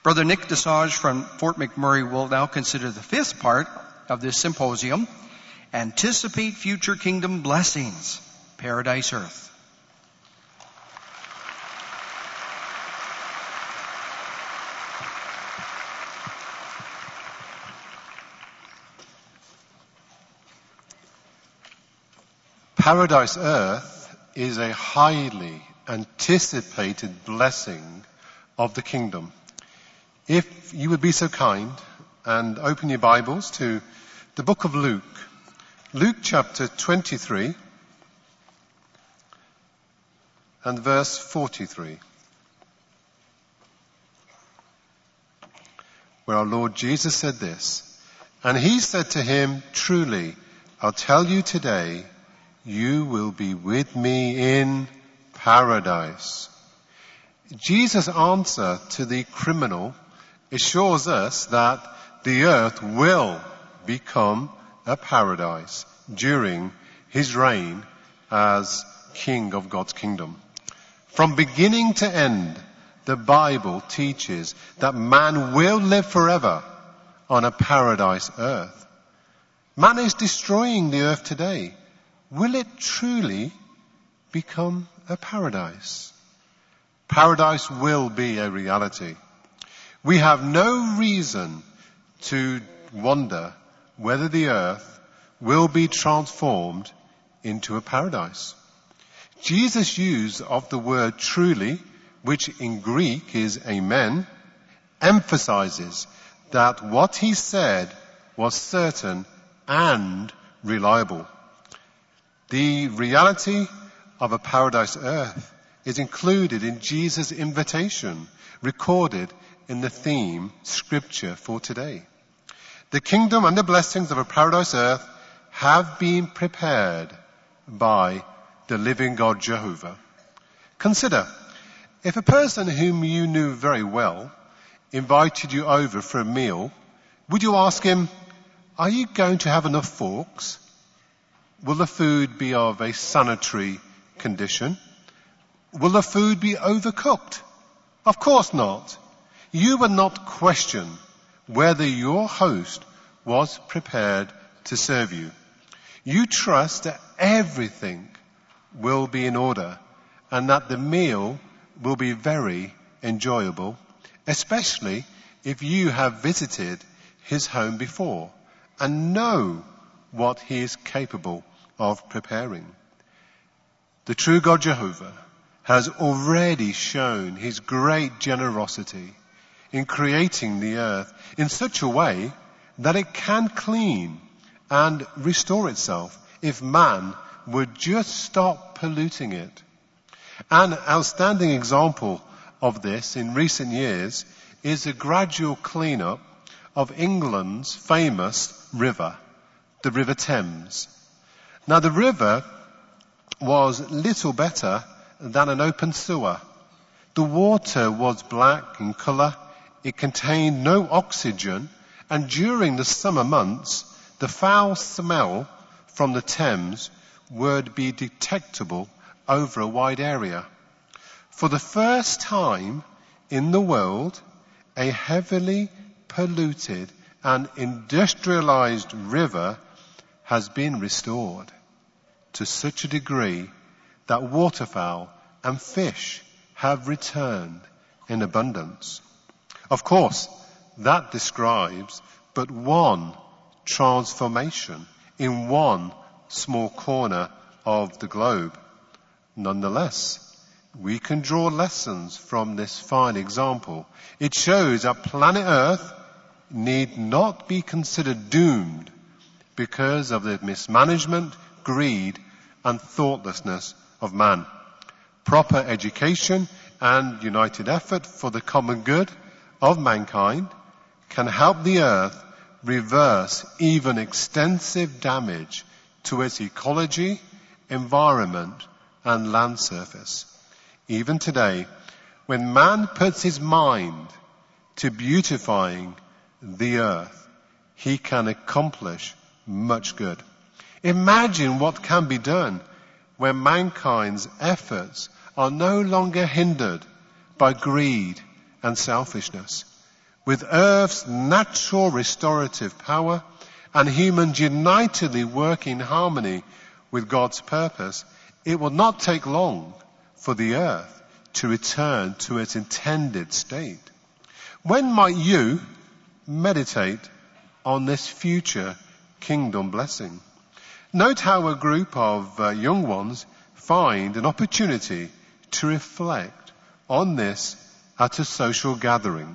Brother Nick Desage from Fort McMurray will now consider the fifth part of this symposium, Anticipate Future Kingdom Blessings, Paradise Earth. Paradise Earth is a highly anticipated blessing of the kingdom. If you would be so kind and open your Bibles to the book of Luke, Luke chapter 23 and verse 43, where our Lord Jesus said this, "And he said to him, truly, I'll tell you today, you will be with me in paradise." Jesus' answer to the criminal assures us that the earth will become a paradise during his reign as King of God's kingdom. From beginning to end, the Bible teaches that man will live forever on a paradise earth. Man is destroying the earth today. Will it truly become a paradise? Paradise will be a reality. We have no reason to wonder whether the earth will be transformed into a paradise. Jesus' use of the word truly, which in Greek is amen, emphasizes that what he said was certain and reliable. The reality of a paradise earth is included in Jesus' invitation, recorded in the theme scripture for today. The kingdom and the blessings of a paradise earth have been prepared by the living God Jehovah. Consider, if a person whom you knew very well invited you over for a meal, would you ask him, "Are you going to have enough forks? Will the food be of a sanitary condition? Will the food be overcooked?" Of course not. You would not question whether your host was prepared to serve you. You trust that everything will be in order and that the meal will be very enjoyable, especially if you have visited his home before and know what he is capable of preparing. The true God Jehovah has already shown his great generosity in creating the earth in such a way that it can clean and restore itself if man would just stop polluting it. An outstanding example of this in recent years is the gradual cleanup of England's famous river, the River Thames. Now, the river was little better than an open sewer. The water was black in colour, it contained no oxygen, and during the summer months, the foul smell from the Thames would be detectable over a wide area. For the first time in the world, a heavily polluted and industrialized river has been restored to such a degree that waterfowl and fish have returned in abundance. Of course, that describes but one transformation in one small corner of the globe. Nonetheless, we can draw lessons from this fine example. It shows that planet Earth need not be considered doomed because of the mismanagement, greed, and thoughtlessness of man. Proper education and united effort for the common good of mankind can help the earth reverse even extensive damage to its ecology, environment, and land surface. Even today, when man puts his mind to beautifying the earth, he can accomplish much good. Imagine what can be done when mankind's efforts are no longer hindered by greed and selfishness. With Earth's natural restorative power and humans unitedly work in harmony with God's purpose, it will not take long for the Earth to return to its intended state. When might you meditate on this future kingdom blessing? Note how a group of young ones find an opportunity to reflect on this at a social gathering.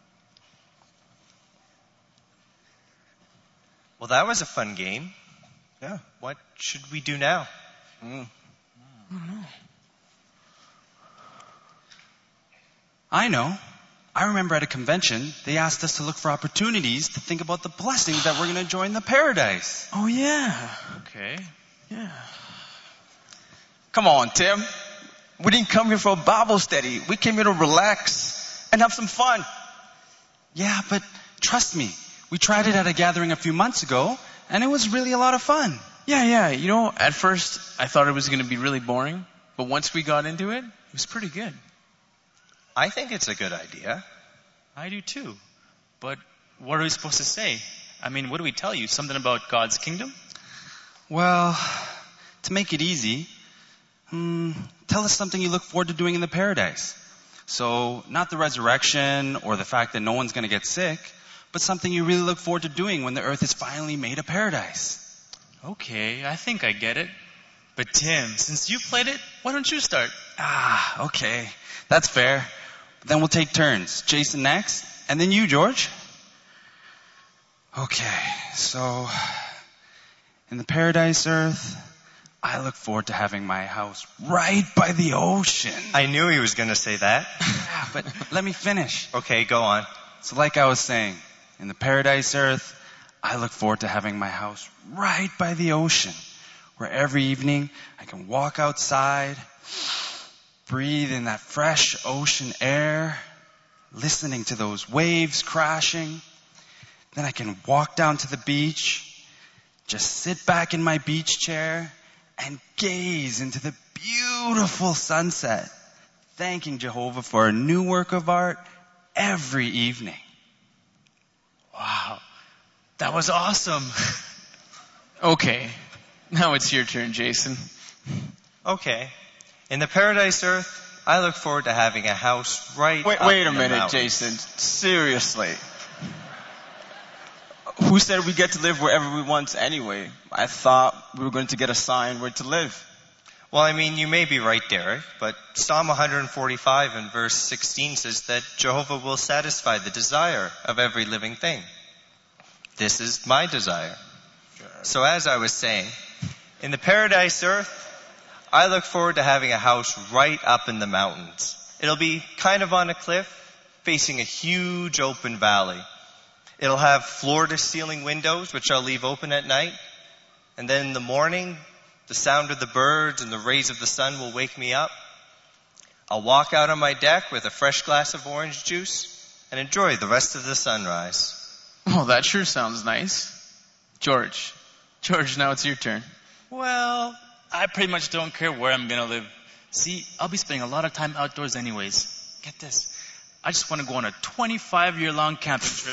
Well, that was a fun game. Yeah. What should we do now? I know. I remember at a convention, they asked us to look for opportunities to think about the blessings that we're going to enjoy in the paradise. Oh, yeah. Okay. Yeah. Come on, Tim. We didn't come here for a Bible study. We came here to relax and have some fun. Yeah, but trust me, we tried it at a gathering a few months ago, and it was really a lot of fun. Yeah. You know, at first, I thought it was going to be really boring. But once we got into it, it was pretty good. I think it's a good idea. I do too. But what are we supposed to say? I mean, what do we tell you? Something about God's kingdom? Well, to make it easy, tell us something you look forward to doing in the paradise. So, not the resurrection or the fact that no one's going to get sick, but something you really look forward to doing when the earth is finally made a paradise. Okay, I think I get it. But Tim, since you played it, why don't you start? Okay. That's fair. Then we'll take turns. Jason next, and then you, George. Okay, so in the paradise earth, I look forward to having my house right by the ocean. I knew he was going to say that. Yeah, but let me finish. Okay, go on. So like I was saying, in the paradise earth, I look forward to having my house right by the ocean, where every evening I can walk outside, breathe in that fresh ocean air, listening to those waves crashing. Then I can walk down to the beach, just sit back in my beach chair and gaze into the beautiful sunset, thanking Jehovah for a new work of art every evening. Wow, that was awesome. Okay. Now it's your turn, Jason. Okay. In the paradise earth, I look forward to having a house right Wait up a in the minute, mountains. Jason. Seriously. Who said we get to live wherever we want anyway? I thought we were going to get a sign where to live. Well, I mean, you may be right, Derek, but Psalm 145 and verse 16 says that Jehovah will satisfy the desire of every living thing. This is my desire. So as I was saying, in the paradise earth, I look forward to having a house right up in the mountains. It'll be kind of on a cliff, facing a huge open valley. It'll have floor-to-ceiling windows, which I'll leave open at night. And then in the morning, the sound of the birds and the rays of the sun will wake me up. I'll walk out on my deck with a fresh glass of orange juice and enjoy the rest of the sunrise. Well, that sure sounds nice. George, now it's your turn. Well, I pretty much don't care where I'm going to live. See, I'll be spending a lot of time outdoors anyways. Get this. I just want to go on a 25-year-long camping trip.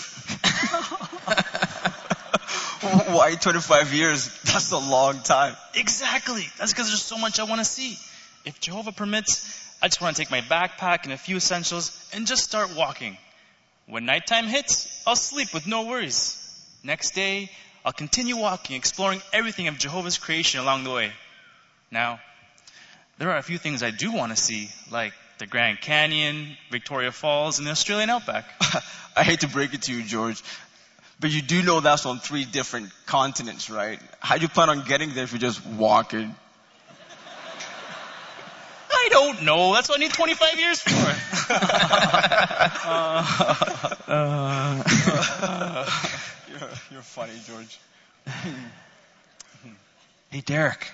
Why 25 years? That's a long time. Exactly. That's because there's so much I want to see. If Jehovah permits, I just want to take my backpack and a few essentials and just start walking. When nighttime hits, I'll sleep with no worries. Next day, I'll continue walking, exploring everything of Jehovah's creation along the way. Now, there are a few things I do want to see, like the Grand Canyon, Victoria Falls, and the Australian outback. I hate to break it to you, George, but you do know that's on 3 different continents, right? How do you plan on getting there if you're just walking? I don't know. That's what I need 25 years for. You're funny, George. Hey, Derek.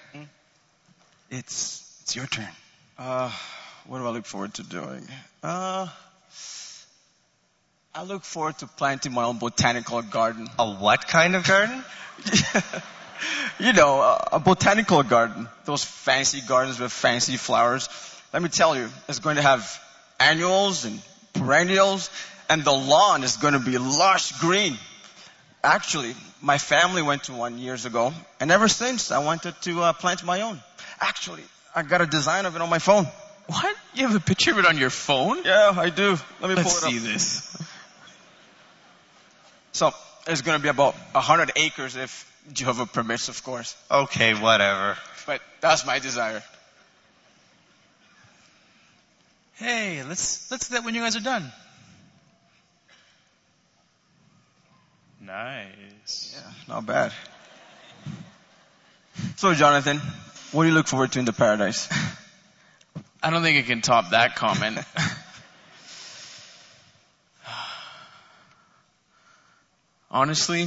It's your turn. What do I look forward to doing? I look forward to planting my own botanical garden. A what kind of garden? You know, a botanical garden. Those fancy gardens with fancy flowers. Let me tell you, it's going to have annuals and perennials, and the lawn is going to be lush green. Actually, my family went to one years ago, and ever since I wanted to plant my own. Actually, I got a design of it on my phone. What? You have a picture of it on your phone? Yeah, I do. Let me Let's pull it see up. this. So, it's going to be about 100 acres if Jehovah permits, of course. Okay, whatever. But that's my desire. Hey, let's do that when you guys are done. Nice. Yeah, not bad. So, Jonathan, what do you look forward to in the paradise? I don't think I can top that comment. Honestly,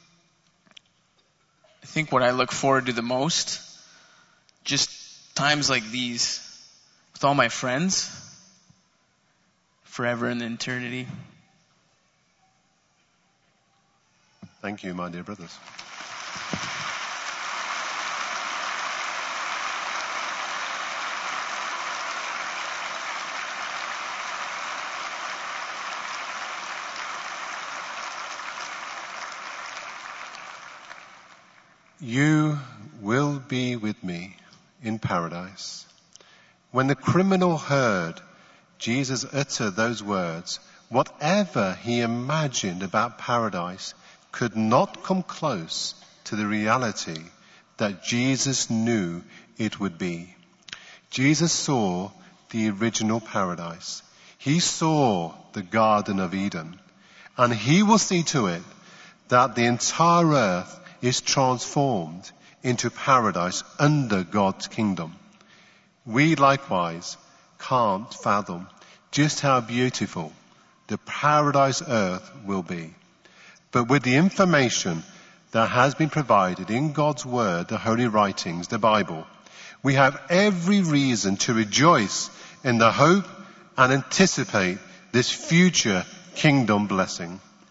I think what I look forward to the most, just times like these, with all my friends, forever in eternity. Thank you, my dear brothers. You will be with me in paradise. When the criminal heard Jesus utter those words, whatever he imagined about paradise could not come close to the reality that Jesus knew it would be. Jesus saw the original paradise. He saw the Garden of Eden. And he will see to it that the entire earth is transformed into paradise under God's kingdom. We likewise can't fathom just how beautiful the paradise earth will be. But with the information that has been provided in God's word, the holy writings, the Bible, we have every reason to rejoice in the hope and anticipate this future kingdom blessing.